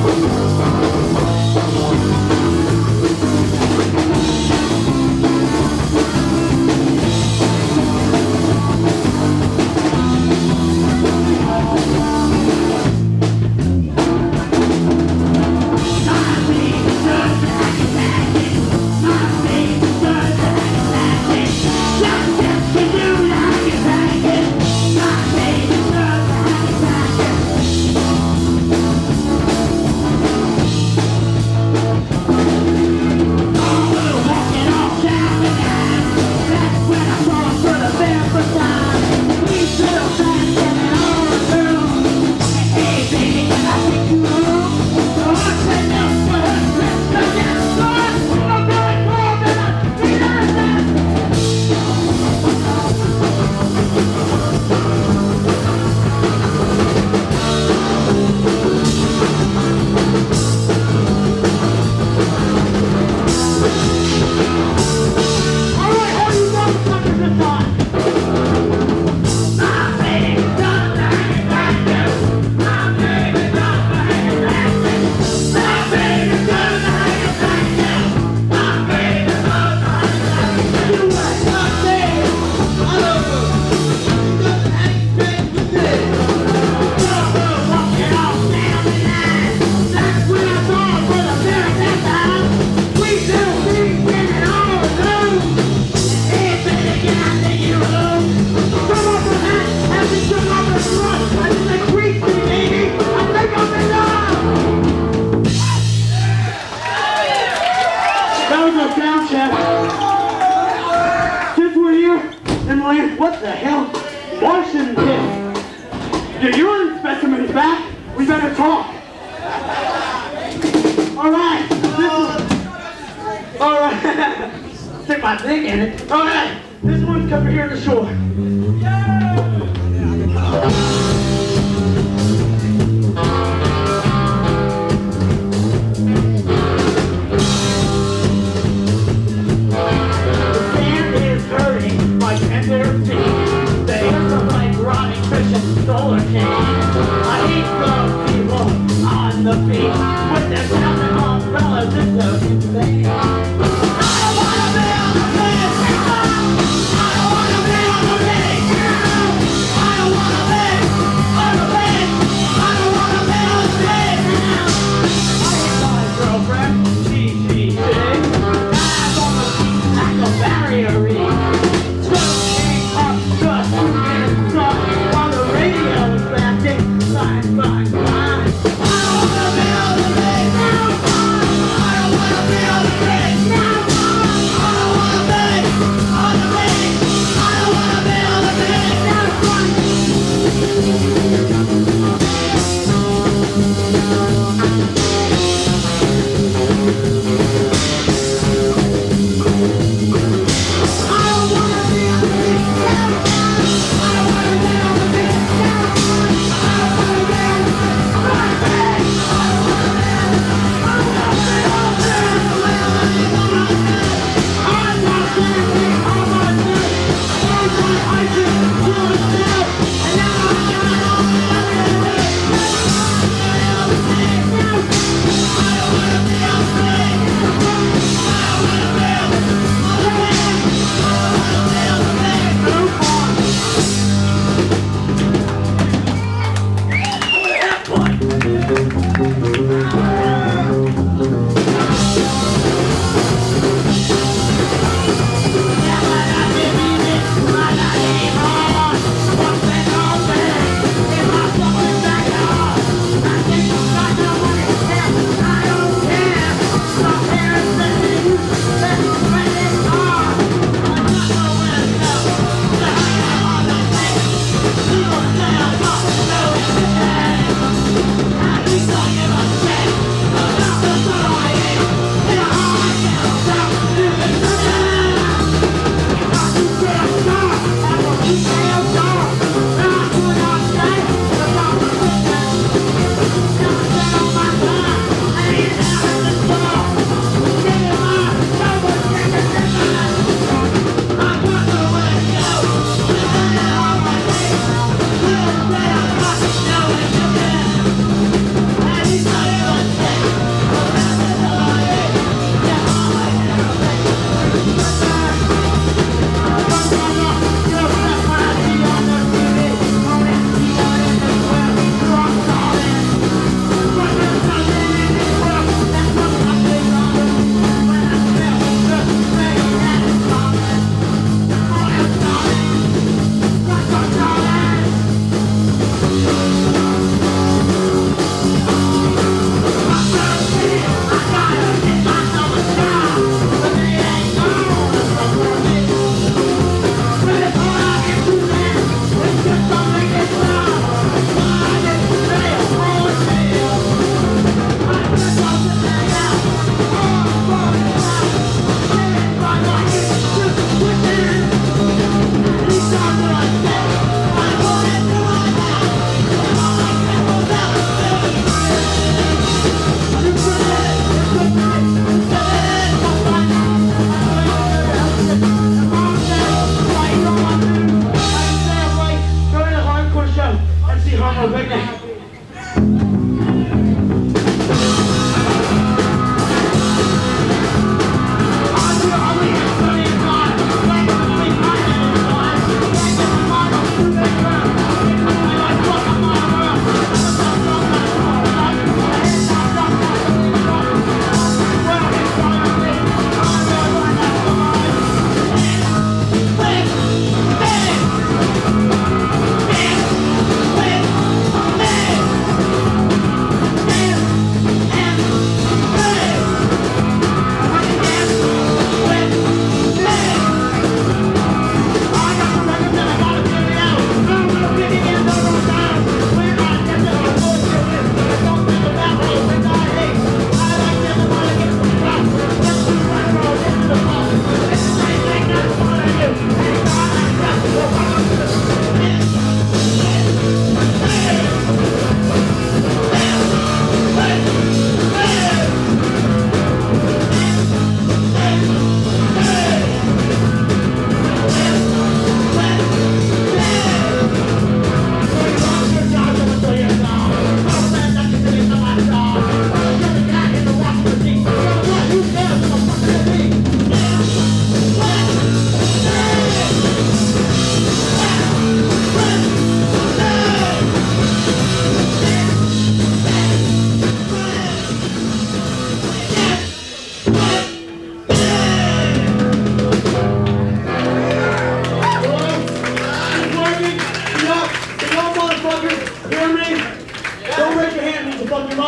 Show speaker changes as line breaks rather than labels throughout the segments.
What the hell? Washington. Your urine specimen is back. We better talk. Alright. Alright. Stick my dick in it. Alright. This one's covered here on the shore. Solar king. I hate those people on the beach with their jumping umbrellas. It's so insane. I don't wanna be on the beach. I don't wanna be on the beach. I don't wanna be on the beach. I don't wanna be on the beach. I hate my girlfriend. She's big. Dive on the beach like a barrier reef. Soaking up just to get it stuck. Radio is blasting, fine, fine, fine. I don't wanna be on the beach now. I don't wanna be on the beach now. I don't wanna be on the beach. I don't wanna be on the beach now. I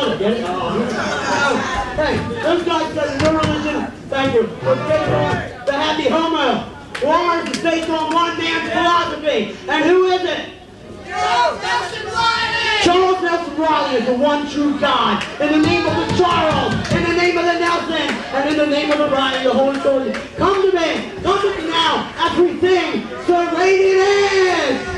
Get it? Hey, those guys said no religion. Thank you. Let's get on the happy homo. Wars is based on one man's philosophy. And who is it?
Charles Nelson Riley!
Charles Nelson Riley is the one true God. In the name of the Charles, in the name of the Nelson, and in the name of the Riley, the Holy Spirit. Come to me now, as we sing, So Late It Is!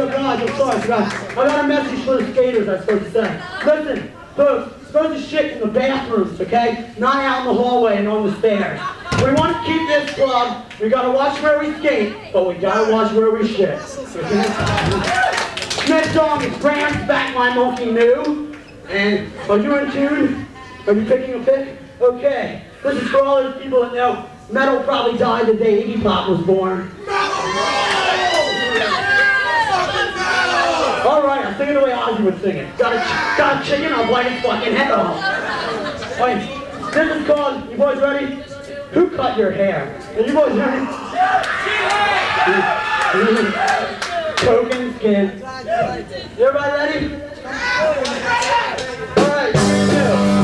Oh God, I'm sorry, I forgot. I got a message for the skaters I'm supposed to say. Listen, folks, supposed to shit in the bathrooms, okay? Not out in the hallway and on the stairs. We want to keep this club. We gotta watch where we skate, but we gotta watch where we shit. Next song is Bram's Back My Monkey New. And are you in tune? Are you picking a pick? Okay. This is for all those people that know metal probably died the day Iggy Pop was born. Alright, I'll sing it the way Ozzy would sing it. Got a chicken, I'll bite his fucking head off. Alright, this is called, you boys ready? Who cut your hair? Are you boys ready? Token skin. Everybody ready? Alright, here we go.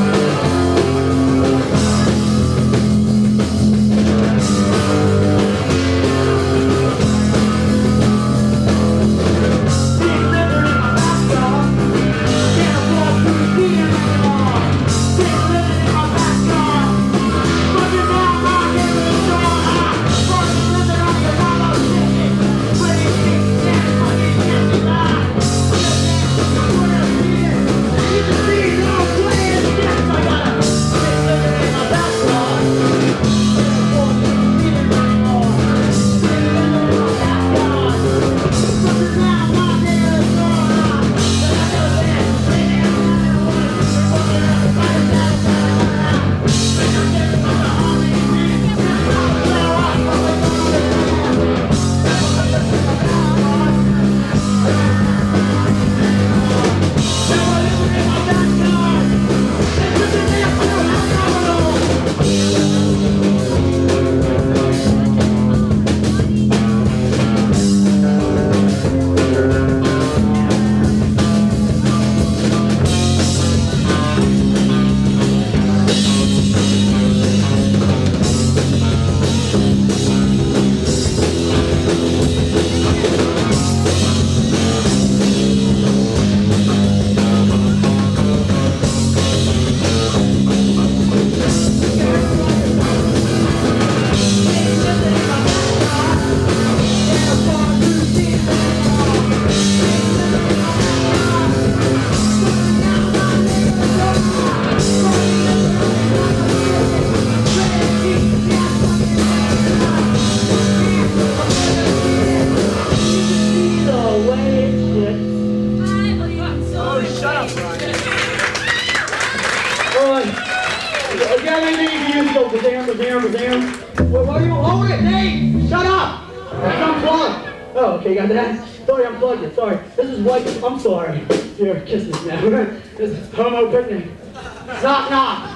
Okay, you got that? Sorry, unplugged it. Sorry. This is white. I'm sorry. Here, kisses now. This is homo picnic. Knock, knock.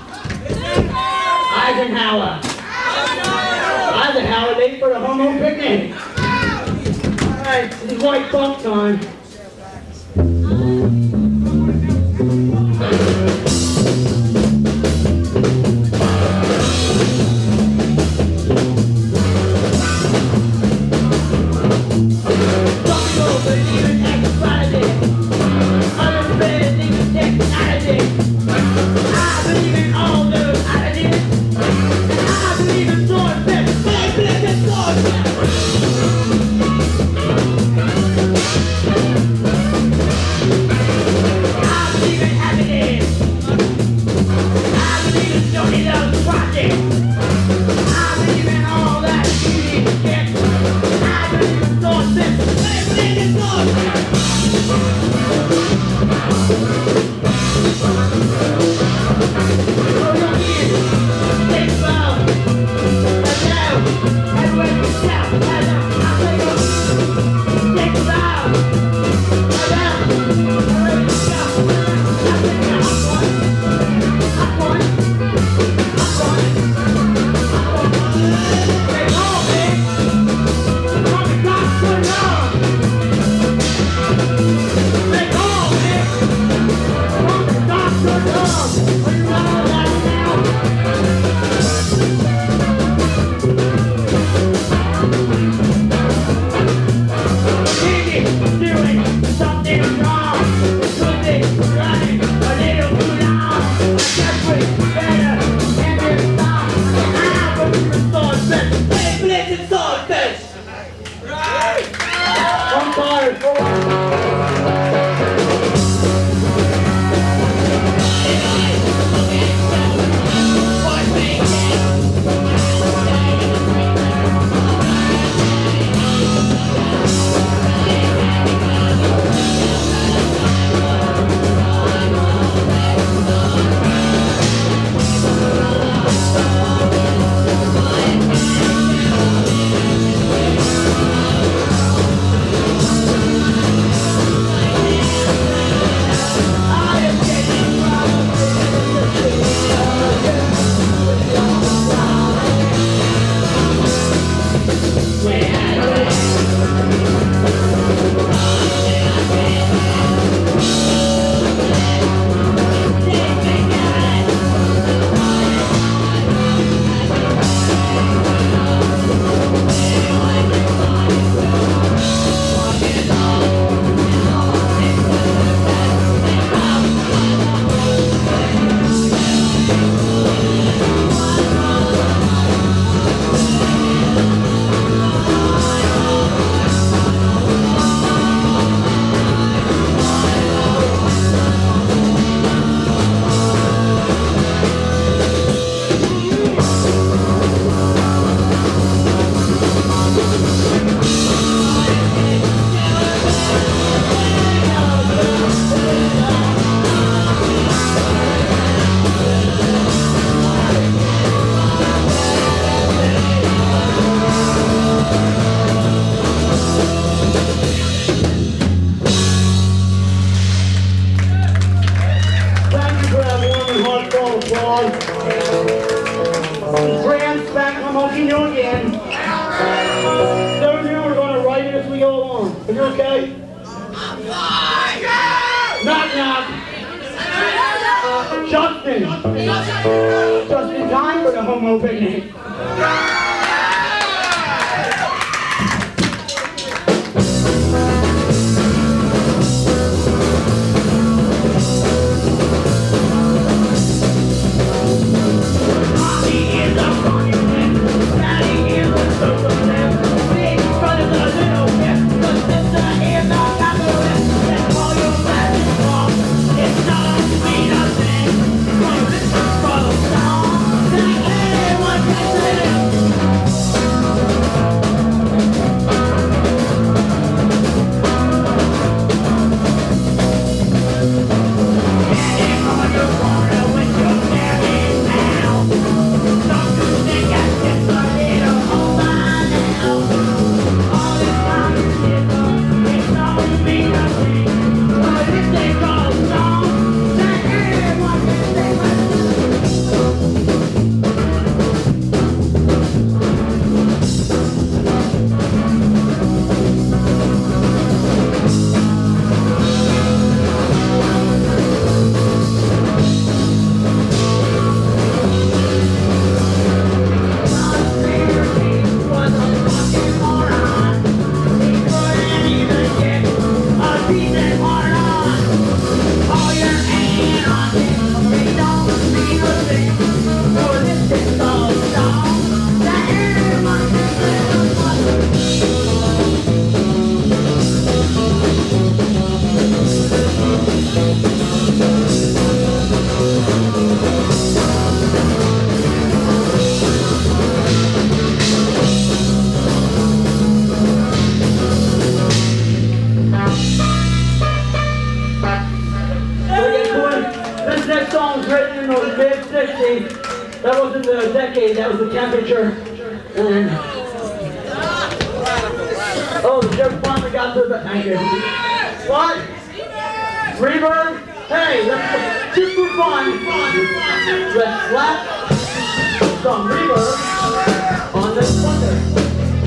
Eisenhower. Eisenhower, late for the homo picnic. Alright, this is white funk time. dog. Grant's back, I'm hooking you again. Those of you are going to write it as we go along. Are you okay? Knock, knock. Justin. Just in time for the homo picnic. That wasn't the decade, that was the temperature. And oh, the joke finally got to the thank you. What? Reverb? Hey, let's just for fun. Let's slap some reverb on this thunder.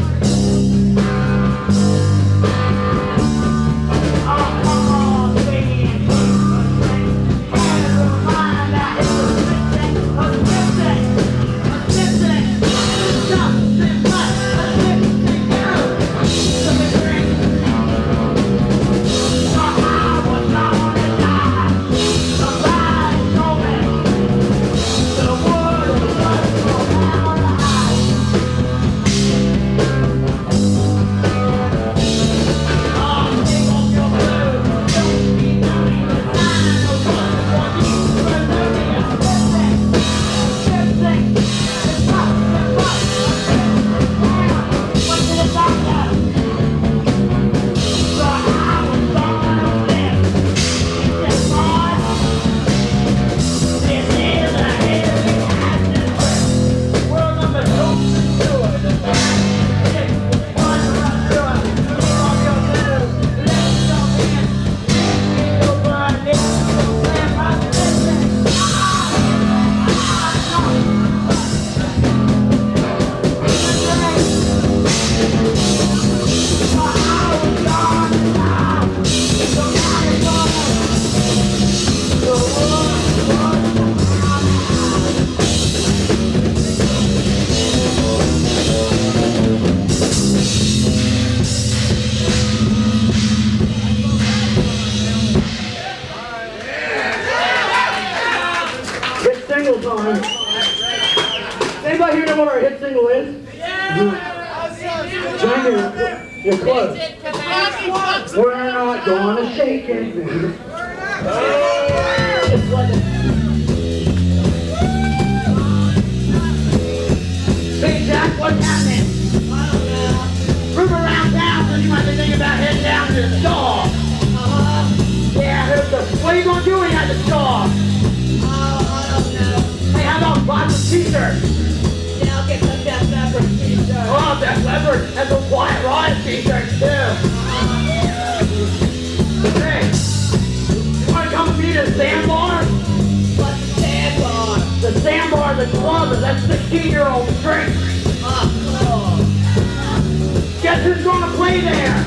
Anybody here know what our hit single is? Yeah! You're close. We're not gonna shake it. It's like Hey Jack, what's happening? I don't know. Room around town, so you might be thinking about heading down to the store. Yeah, what are you gonna do when you're at the store? I don't know. Hey, how about buy some t-shirts? Yeah, I'll get some Def Leppard t-shirts. Oh, Def Leppard and some Quiet Riot t-shirts too. Hey, you wanna come with me to the sandbar? this club is that 16-year-old drink. Guess who's gonna play there?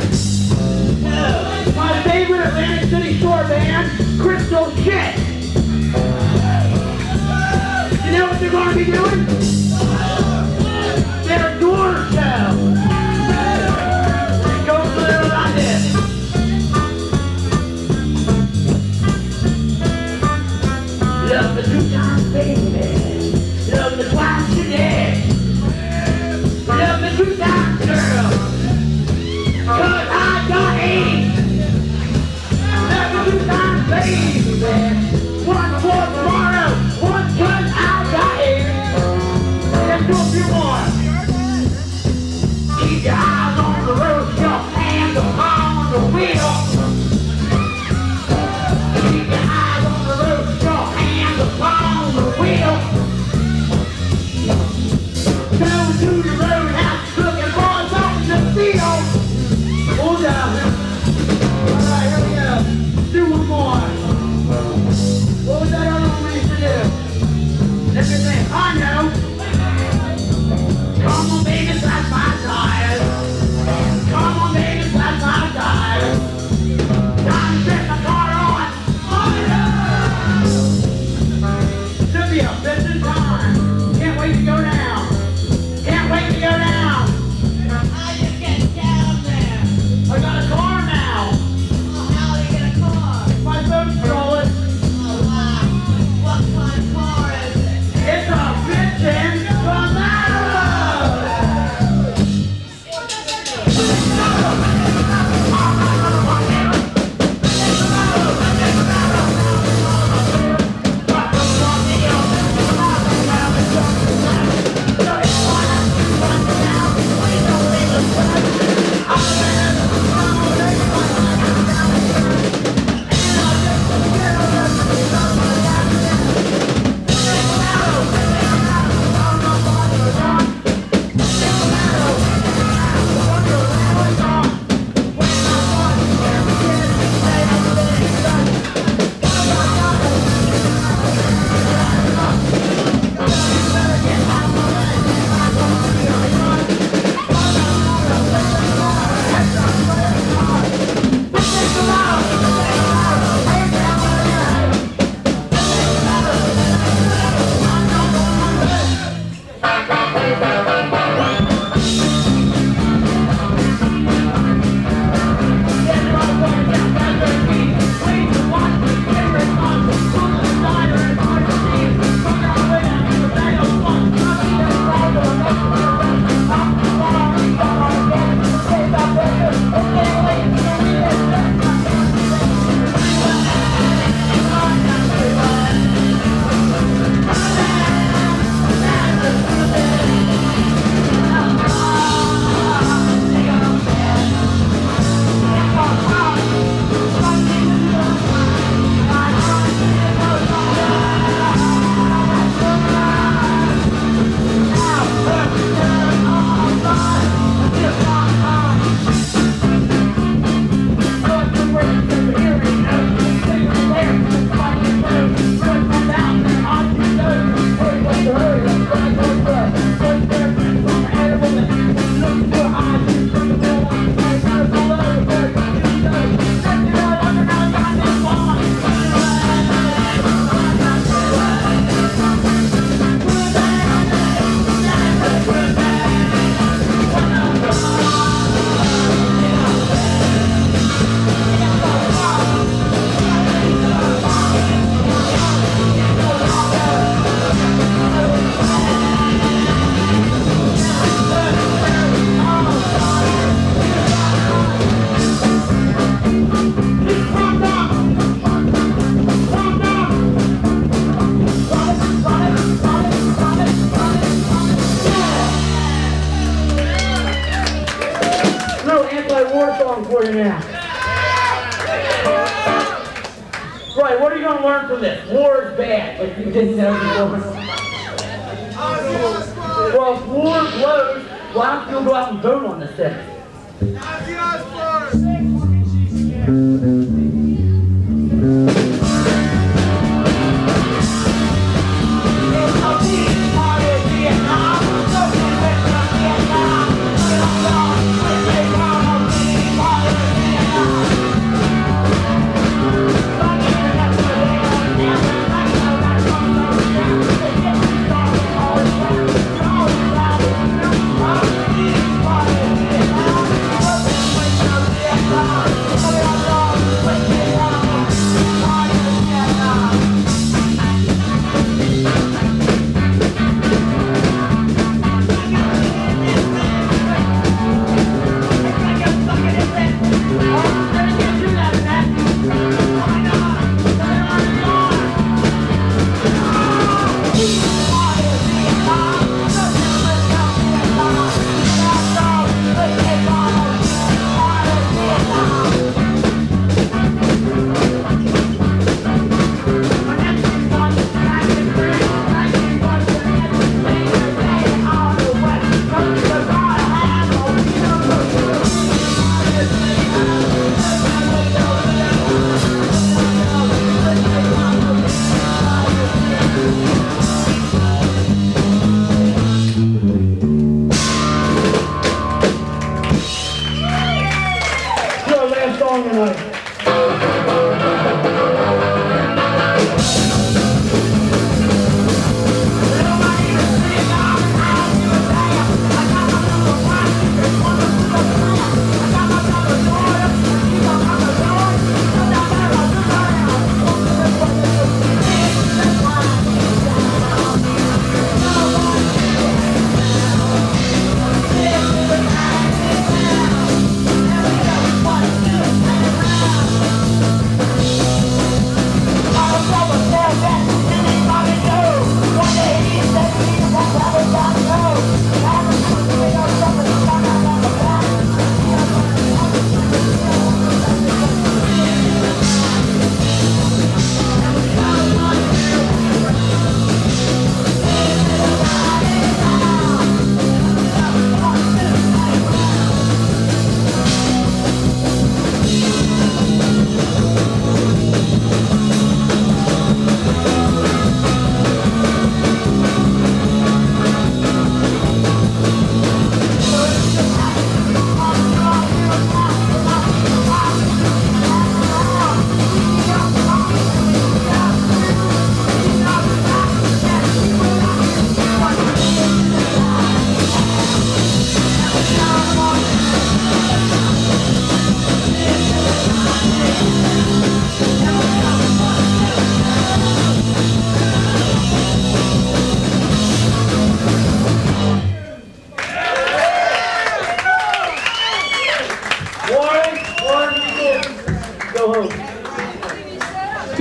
My favorite Atlantic City Shore band, Crystal Shit. You know what they're gonna be doing? Their door show. It goes a little like this. Love the 2 times, baby. Love the twice today. Love the 2 times, girl. 'Cause I got 8. Love the 2 times, baby. 1 for tomorrow. 1 'cause I got 8. Let's go if you want. Keep your eyes on the road, your hands on the wheel. Keep your eyes on the road, your hands upon the wheel. Go to the roadhouse, looking for something to feel. Hold down. Alright, here we go. Do one more. What was that other one we used to do? Let me think. I know. Come on, baby, slash my tires. Come on, baby, slash my tires. Time to set my car on fire. Should be a busy time. Can't wait to go down. Can't wait to go down.
How you get down there?
I got a car now.
Oh, how do you get a car?
My boat stole it.
Oh, wow. What kind of car is it?
It's a bitchin' Camaro. For you now. Right, what are you going to learn from this? War is bad, if you didn't know before. Well, if war blows, why don't you go out and vote on the Senate?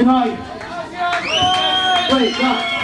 Tonight. Wait, no.